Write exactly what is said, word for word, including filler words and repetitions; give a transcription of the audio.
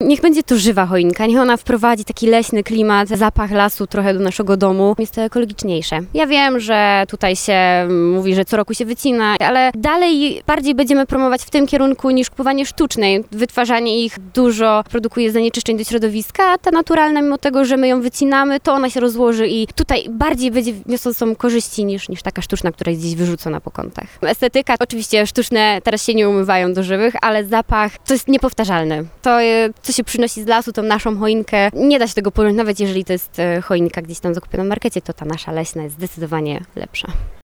niech będzie to żywa choinka, niech ona wprowadzi taki leśny klimat, zapach lasu trochę do naszego domu. Jest to ekologiczniejsze. Ja wiem, że tutaj się mówi, że co roku się wycina, ale dalej bardziej będziemy promować w tym kierunku niż kupowanie sztucznej. Wytwarzanie ich dużo produkuje zanieczyszczeń do środowiska, a ta naturalna, mimo tego, że my ją wycinamy, to ona się rozłoży i tutaj bardziej będzie niosącą korzyści niż, niż taka sztuczna, która jest gdzieś wyrzucona po kątach. Estetyka, oczywiście sztuczne teraz się nie umywają do żywych, ale zapach to jest niepowtarzalny. To, co się przynosi z lasu, tą naszą choinkę, nie da się tego porównać, nawet jeżeli to jest choinka gdzieś tam zakupiona w markecie, to ta nasza leśna jest zdecydowanie lepsza.